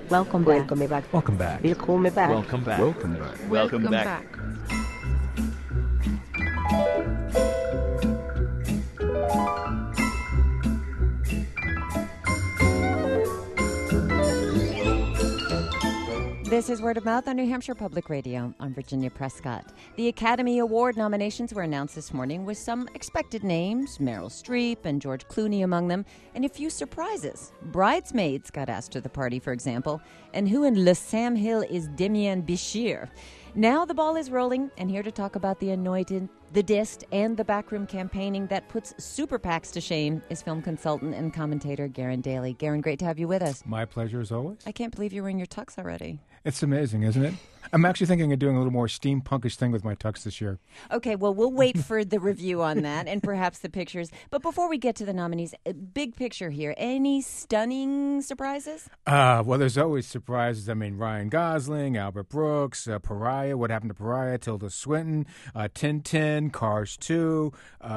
Welcome back. Welcome back. Welcome back. Willkommen back. Welcome back. Welcome back. Welcome back. This is Word of Mouth on New Hampshire Public Radio. I'm Virginia Prescott. The Academy Award nominations were announced this morning with some expected names, Meryl Streep and George Clooney among them, and a few surprises. Bridesmaids got asked to the party, for example, and who in Le Sam Hill is Demian Bichir? Now the ball is rolling, and here to talk about the anointed, the dissed, and the backroom campaigning that puts super PACs to shame is film consultant and commentator Garen Daly. Garen, great to have you with us. My pleasure as always. I can't believe you're wearing your tux already. It's amazing, isn't it? I'm actually thinking of doing a little more steampunkish thing with my tux this year. Okay, well, we'll wait for the review on that and perhaps the pictures. But before we get to the nominees, big picture here. Any stunning surprises? Well, there's always surprises. I mean, Ryan Gosling, Albert Brooks, Pariah, What Happened to Pariah, Tilda Swinton, Tintin, Cars 2,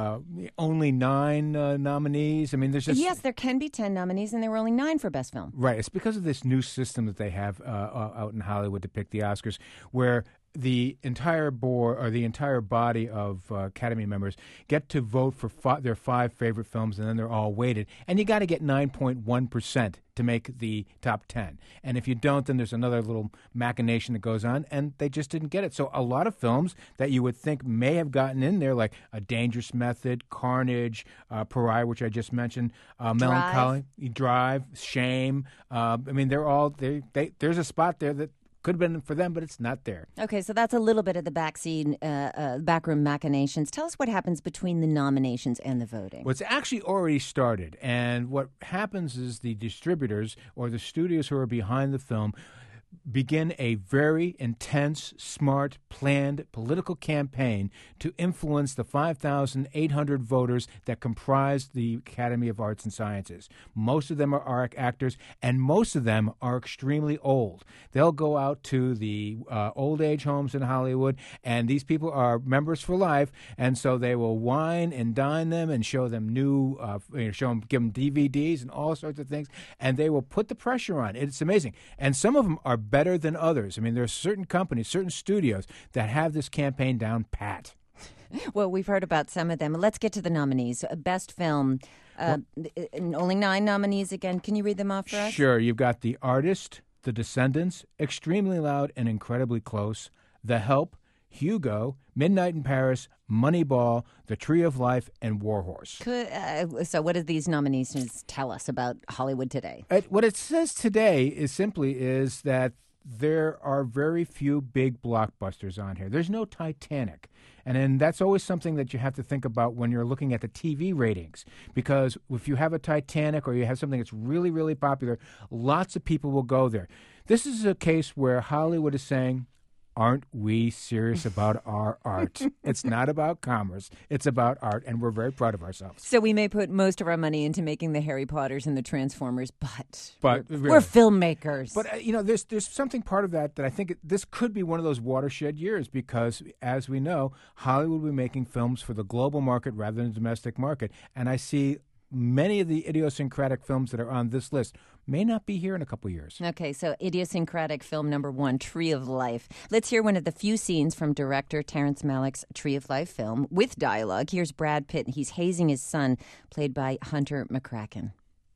only 9 nominees. I mean, there's just... Yes, there can be 10 nominees, and there were only 9 for Best Film. Right. It's because of this new system that they have out in Hollywood to pick the Oscars, where the entire board or the entire body of Academy members get to vote for their 5 favorite films, and then they're all weighted. And you got to get 9.1% to make the top 10. And if you don't, then there's another little machination that goes on, and they just didn't get it. So a lot of films that you would think may have gotten in there, like A Dangerous Method, Carnage, Pariah, which I just mentioned, Melancholy, Drive, Shame. I mean, they're all there's a spot there that could have been for them, but it's not there. Okay, so that's a little bit of the backroom machinations. Tell us what happens between the nominations and the voting. Well, it's actually already started, and what happens is the distributors or the studios who are behind the film begin a very intense, smart, planned political campaign to influence the 5,800 voters that comprise the Academy of Arts and Sciences. Most of them are actors, and most of them are extremely old. They'll go out to the old age homes in Hollywood, and these people are members for life, and so they will wine and dine them and show them give them DVDs and all sorts of things, and they will put the pressure on. It's amazing. And some of them are better than others. I mean, there are certain companies, certain studios that have this campaign down pat. Well, we've heard about some of them. Let's get to the nominees. Best Film, only 9 nominees again. Can you read them off for us? Sure. You've got The Artist, The Descendants, Extremely Loud and Incredibly Close, The Help, Hugo, Midnight in Paris, Moneyball, The Tree of Life, and Warhorse. So what do these nominations tell us about Hollywood today? What it says today is that there are very few big blockbusters on here. There's no Titanic. And then that's always something that you have to think about when you're looking at the TV ratings. Because if you have a Titanic or you have something that's really, really popular, lots of people will go there. This is a case where Hollywood is saying, aren't we serious about our art? It's not about commerce. It's about art, and we're very proud of ourselves. So we may put most of our money into making the Harry Potters and the Transformers, but we're filmmakers. But, there's something part of that I think this could be one of those watershed years because, as we know, Hollywood will be making films for the global market rather than the domestic market. And I see many of the idiosyncratic films that are on this list may not be here in a couple years. Okay, so idiosyncratic film number 1, Tree of Life. Let's hear one of the few scenes from director Terrence Malick's Tree of Life film with dialogue. Here's Brad Pitt. He's hazing his son, played by Hunter McCracken.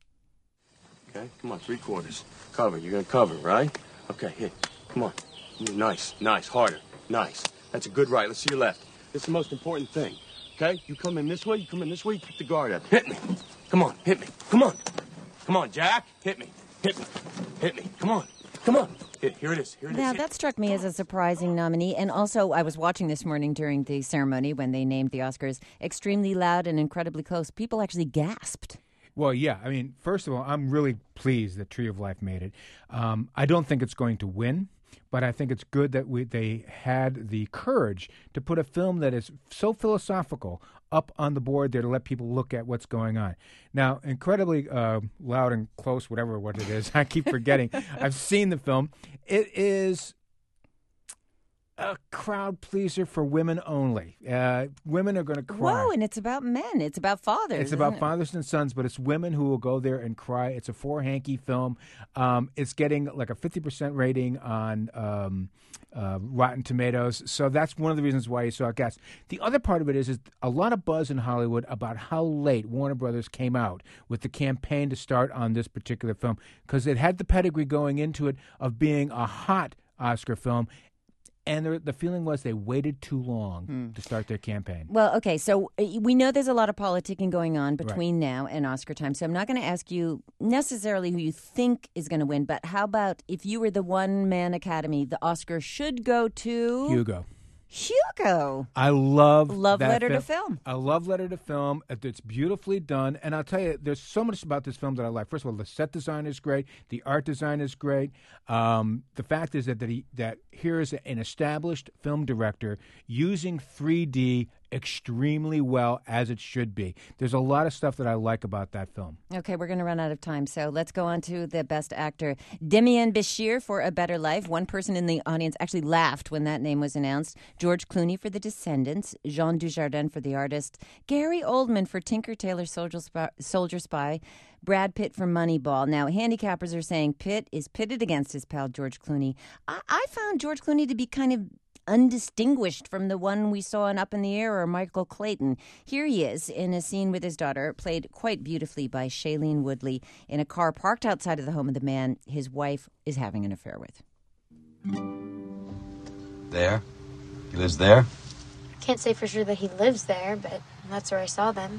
Okay, come on, 3/4. Cover, you're going to cover, right? Okay, here, come on. Nice, harder, nice. That's a good right, let's see your left. This is the most important thing. Okay, you come in this way, you keep the guard up. Hit me. Come on, hit me. Come on, Jack. Hit me. Come on. Here it is. Now, that struck me as a surprising nominee. And also, I was watching this morning during the ceremony when they named the Oscars. Extremely Loud and Incredibly Close. People actually gasped. Well, yeah. I mean, first of all, I'm really pleased that Tree of Life made it. I don't think it's going to win. But I think it's good that they had the courage to put a film that is so philosophical up on the board there to let people look at what's going on. Now, Incredibly Loud and Close, what it is, I keep forgetting. I've seen the film. It is a crowd pleaser for women only. Women are going to cry. Whoa, and it's about men. It's about fathers. It's about fathers and sons, but it's women who will go there and cry. It's a four-hanky film. It's getting like a 50% rating on Rotten Tomatoes. So that's one of the reasons why you saw it cast. The other part of it is a lot of buzz in Hollywood about how late Warner Brothers came out with the campaign to start on this particular film, because it had the pedigree going into it of being a hot Oscar film. And the feeling was they waited too long to start their campaign. Well, okay, so we know there's a lot of politicking going on between now and Oscar time, so I'm not going to ask you necessarily who you think is going to win, but how about if you were the one-man Academy, the Oscar should go to... Hugo. I love letter to film. I love Letter to Film. It's beautifully done. And I'll tell you, there's so much about this film that I like. First of all, the set design is great. The art design is great. The fact is that here is an established film director using 3D extremely well, as it should be. There's a lot of stuff that I like about that film. Okay, we're going to run out of time, so let's go on to the best actor. Demian Bichir for A Better Life. One person in the audience actually laughed when that name was announced. George Clooney for The Descendants. Jean Dujardin for The Artist. Gary Oldman for Tinker Tailor Soldier Spy. Brad Pitt for Moneyball. Now, handicappers are saying Pitt is pitted against his pal George Clooney. I found George Clooney to be kind of undistinguished from the one we saw in Up in the Air or Michael Clayton. Here he is in a scene with his daughter, played quite beautifully by Shailene Woodley, in a car parked outside of the home of the man his wife is having an affair with. There? He lives there? Can't say for sure that he lives there, but that's where I saw them.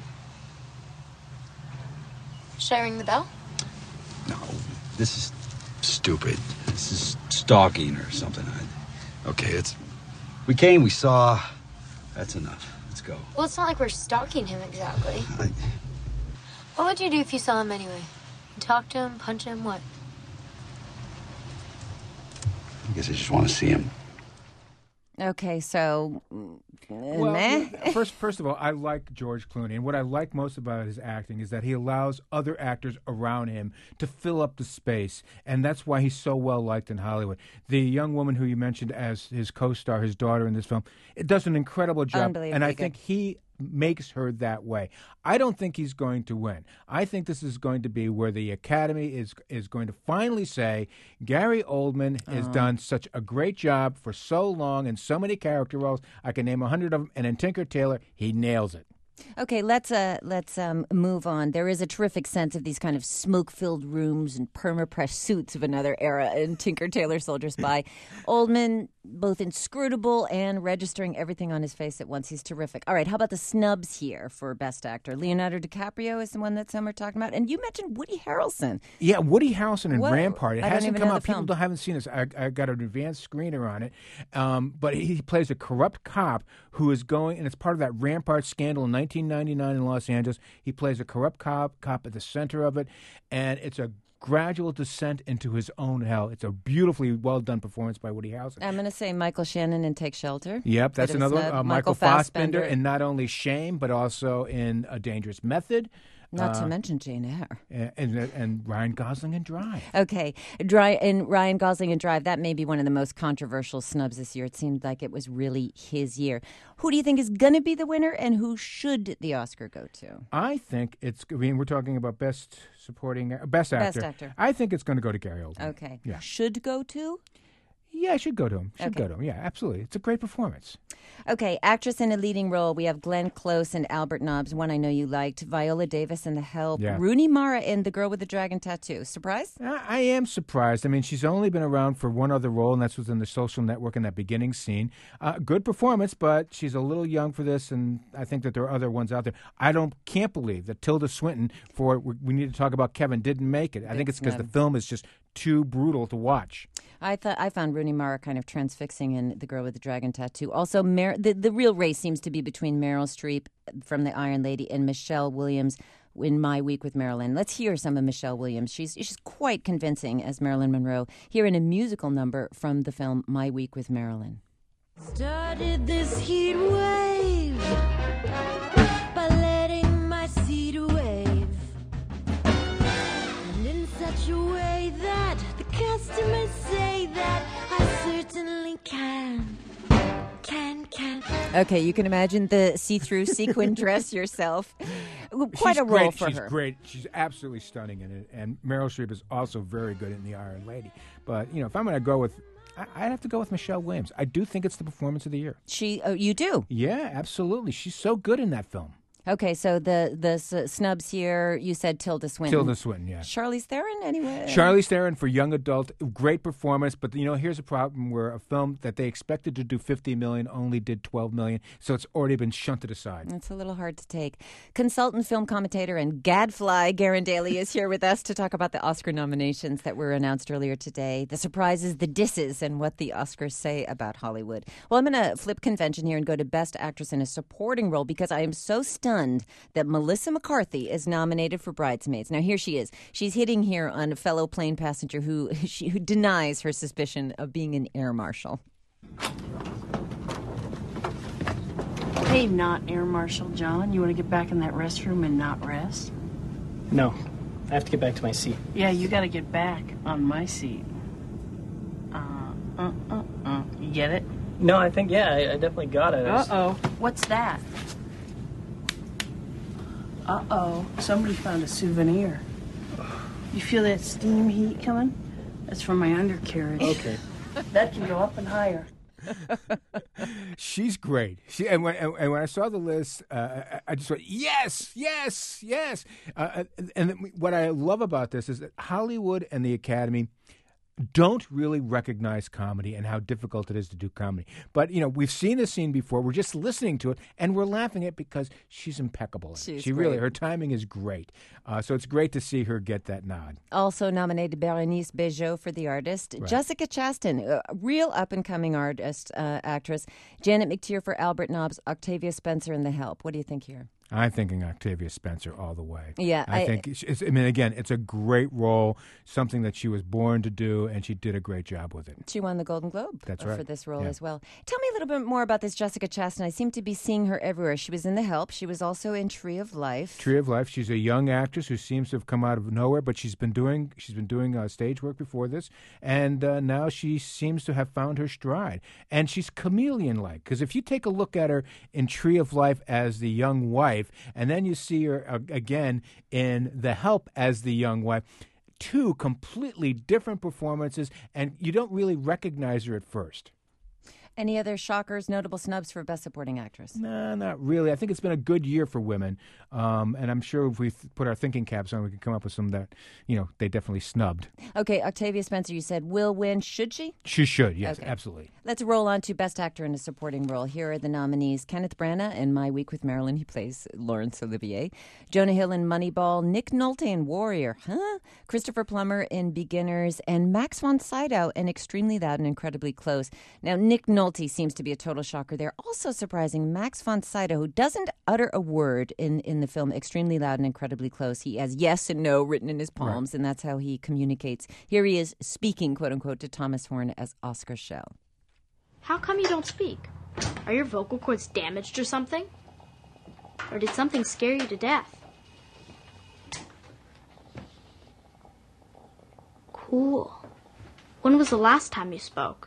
Should I ring the bell? No, this is stupid. This is stalking or something. Okay, we came, we saw. That's enough. Let's go. Well, it's not like we're stalking him exactly. What would you do if you saw him anyway? Talk to him, punch him, what? I guess I just want to see him. Okay, so well, first of all, I like George Clooney, and what I like most about his acting is that he allows other actors around him to fill up the space, and that's why he's so well liked in Hollywood. The young woman who you mentioned as his co-star, his daughter in this film, it does an incredible job, and I think he makes her that way. I don't think he's going to win. I think this is going to be where the Academy is going to finally say, Gary Oldman has done such a great job for so long in so many character roles. I can name 100 of them, and in Tinker Tailor, he nails it. Okay, let's move on. There is a terrific sense of these kind of smoke-filled rooms and perma-press suits of another era in Tinker Tailor Soldier Spy. Oldman, both inscrutable and registering everything on his face at once. He's terrific. All right, how about the snubs here for Best Actor? Leonardo DiCaprio is the one that some are talking about. And you mentioned Woody Harrelson. Yeah, Woody Harrelson in Rampart. It hasn't come out. Film. People haven't seen this. I got an advanced screener on it. But he plays a corrupt cop who is going, and it's part of that Rampart scandal in 1999 in Los Angeles. He plays a corrupt cop at the center of it, and it's a gradual descent into his own hell. It's a beautifully well-done performance by Woody Harrelson. I'm going to say Michael Shannon in Take Shelter. Yep, that's another one. Michael Fassbender in not only Shame, but also in A Dangerous Method. Not to mention Jane Eyre. And Ryan Gosling in Drive. Okay. Ryan Gosling in Drive, that may be one of the most controversial snubs this year. It seemed like it was really his year. Who do you think is going to be the winner, and who should the Oscar go to? I think we're talking about Best Actor. Best Actor. I think it's going to go to Gary Oldman. Okay. Yeah. Should go to? Yeah, I should go to him. Go to him. Yeah, absolutely. It's a great performance. Okay, actress in a leading role. We have Glenn Close and Albert Nobbs, one I know you liked. Viola Davis in The Help. Yeah. Rooney Mara in The Girl with the Dragon Tattoo. Surprised? I am surprised. I mean, she's only been around for one other role, and that's within The Social Network in that beginning scene. Good performance, but she's a little young for this, and I think that there are other ones out there. I can't believe that Tilda Swinton, we need to talk about Kevin, didn't make it. I think it's because the film is just too brutal to watch. I found Rooney Mara kind of transfixing in The Girl with the Dragon Tattoo. Also, the real race seems to be between Meryl Streep from The Iron Lady and Michelle Williams in My Week with Marilyn. Let's hear some of Michelle Williams. She's quite convincing as Marilyn Monroe here in a musical number from the film My Week with Marilyn. Started this heat wave by letting my seed wave, and in such a way that the customers say that I certainly can. can. Okay, you can imagine the see-through sequin dress yourself. Quite a role for She's her. great. She's absolutely stunning in it. And Meryl Streep is also very good in The Iron Lady. But, if I'm going to go with, I'd have to go with Michelle Williams. I do think it's the performance of the year. You do? Yeah, absolutely. She's so good in that film. Okay, so the snubs here, you said Tilda Swinton. Tilda Swinton, yeah. Charlize Theron, anyway? Charlize Theron for young adult, great performance, but here's a problem where a film that they expected to do $50 million only did $12 million, so it's already been shunted aside. It's a little hard to take. Consultant film commentator and gadfly Garen Daly is here with us to talk about the Oscar nominations that were announced earlier today, the surprises, the disses, and what the Oscars say about Hollywood. Well, I'm going to flip convention here and go to Best Actress in a Supporting Role because I am so stunned that Melissa McCarthy is nominated for Bridesmaids. Now, here she is. She's hitting here on a fellow plane passenger who denies her suspicion of being an air marshal. Hey, not Air Marshal John. You want to get back in that restroom and not rest? No. I have to get back to my seat. Yeah, you got to get back on my seat. You get it? No, I think, I definitely got it. Uh-oh. What's that? Uh-oh. Somebody found a souvenir. You feel that steam heat coming? That's from my undercarriage. Okay. That can go up and higher. She's great. And when I saw the list, I just went, yes. And what I love about this is that Hollywood and the Academy don't really recognize comedy and how difficult it is to do comedy. But, we've seen this scene before. We're just listening to it, and we're laughing at it because she's impeccable. She's really, great. her timing is great. So it's great to see her get that nod. Also nominated Berenice Bejo for The Artist. Right. Jessica Chastain, a real up-and-coming artist, actress. Janet McTeer for Albert Nobbs. Octavia Spencer in The Help. What do you think here? I'm thinking Octavia Spencer all the way. Yeah, I think again, it's a great role, something that she was born to do, and she did a great job with it. She won the Golden Globe for this role as well. Tell me a little bit more about this Jessica Chastain. I seem to be seeing her everywhere. She was in The Help. She was also in Tree of Life. Tree of Life. She's a young actress who seems to have come out of nowhere, but she's been doing stage work before this, and now she seems to have found her stride. And she's chameleon-like, because if you take a look at her in Tree of Life as the young wife, and then you see her again in The Help as the young wife, two completely different performances, and you don't really recognize her at first. Any other shockers, notable snubs for Best Supporting Actress? No, not really. I think it's been a good year for women, and I'm sure if we put our thinking caps on, we can come up with some that, they definitely snubbed. Okay, Octavia Spencer, you said will win. Should she? She should, yes, Okay. Absolutely. Let's roll on to Best Actor in a Supporting Role. Here are the nominees. Kenneth Branagh in My Week with Marilyn. He plays Laurence Olivier. Jonah Hill in Moneyball. Nick Nolte in Warrior. Christopher Plummer in Beginners. And Max von Sydow in Extremely Loud and Incredibly Close. Now, Nick Nolte seems to be a total shocker there. Also surprising, Max von Sydow, who doesn't utter a word in the film Extremely Loud and Incredibly Close. He has yes and no written in his palms, and that's how he communicates. Here he is speaking, quote-unquote, to Thomas Horn as Oscar Schell. How come you don't speak? Are your vocal cords damaged or something? Or did something scare you to death? Cool. When was the last time you spoke?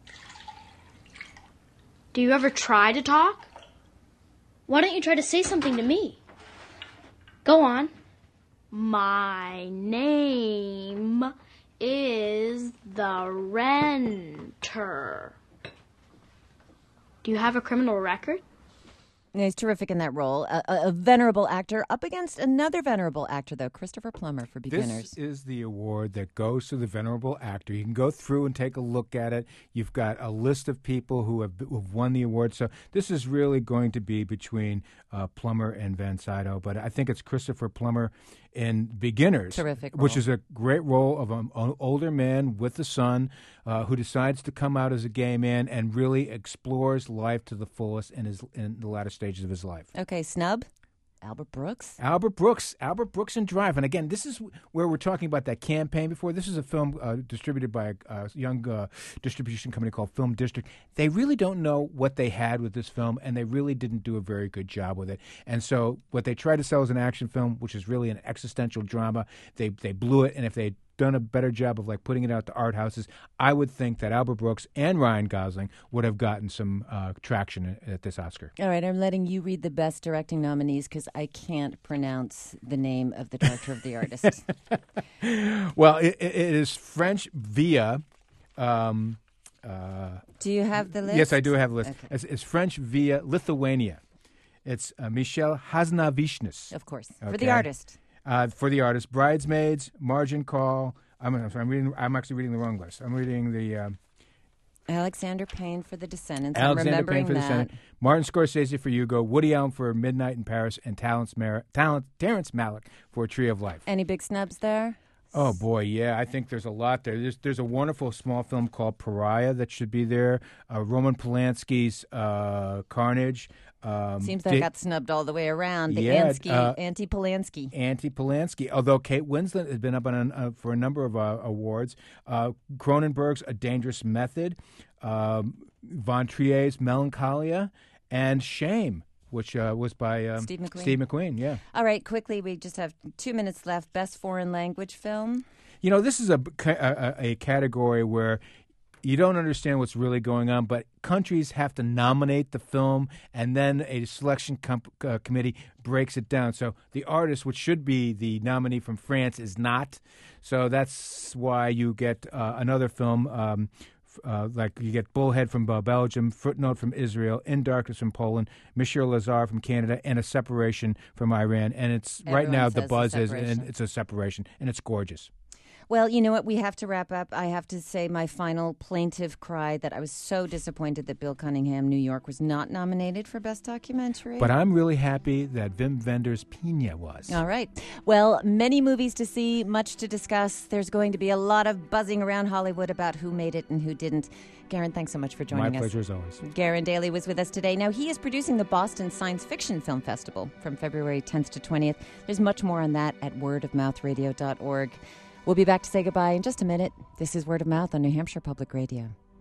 Do you ever try to talk? Why don't you try to say something to me? Go on. My name is the Renter. Do you have a criminal record? Yeah, he's terrific in that role. A venerable actor up against another venerable actor, though, Christopher Plummer for Beginners. This is the award that goes to the venerable actor. You can go through and take a look at it. You've got a list of people who've won the award. So this is really going to be between Plummer and Van Sydow. But I think it's Christopher Plummer in Beginners, Terrific role. which is a great role of an older man with a son who decides to come out as a gay man and really explores life to the fullest in the latter stages of his life. Okay, snub? Albert Brooks? Albert Brooks and Drive. And again, this is where we're talking about that campaign before. This is a film distributed by a young distribution company called Film District. They really don't know what they had with this film, and they really didn't do a very good job with it. And so what they tried to sell as an action film, which is really an existential drama, they blew it. And if they done a better job of like putting it out to art houses, I would think that Albert Brooks and Ryan Gosling would have gotten some traction at this Oscar. All right, I'm letting you read the best directing nominees because I can't pronounce the name of the director of The Artist. Well, it is French via. Do you have the list? Yes, I do have a list. Okay. It's French via Lithuania. It's Michel Hazanavicius. Of course, Okay. for The Artist. For The Artist, Bridesmaids, Margin Call. I'm actually reading the wrong list. I'm reading the Alexander Payne for The Descendants. Alexander Payne for The that. Descendants. Martin Scorsese for Hugo. Woody Allen for Midnight in Paris, and Terrence Malick for Tree of Life. Any big snubs there? Oh boy, yeah, I think there's a lot there. There's a wonderful small film called Pariah that should be there. Roman Polanski's Carnage. Seems that got snubbed all the way around. The anti-Polanski. Anti-Polanski. Although Kate Winslet has been up on for a number of awards. Cronenberg's A Dangerous Method. Von Trier's Melancholia. And Shame, which was by Steve McQueen. Steve McQueen, yeah. All right, quickly, we just have 2 minutes left. Best foreign language film? You know, this is a category where you don't understand what's really going on, but countries have to nominate the film, and then a selection committee breaks it down. So The Artist, which should be the nominee from France, is not. So that's why you get another film like you get Bullhead from Belgium, Footnote from Israel, In Darkness from Poland, Monsieur Lazare from Canada, and A Separation from Iran. And it's right now the buzz is, and it's a separation, and it's gorgeous. Well, you know what? We have to wrap up. I have to say my final plaintive cry that I was so disappointed that Bill Cunningham, New York, was not nominated for Best Documentary. But I'm really happy that Wim Wenders' Pina was. All right. Well, many movies to see, much to discuss. There's going to be a lot of buzzing around Hollywood about who made it and who didn't. Garen, thanks so much for joining us. My pleasure as always. Garen Daly was with us today. Now, he is producing the Boston Science Fiction Film Festival from February 10th to 20th. There's much more on that at wordofmouthradio.org. We'll be back to say goodbye in just a minute. This is Word of Mouth on New Hampshire Public Radio.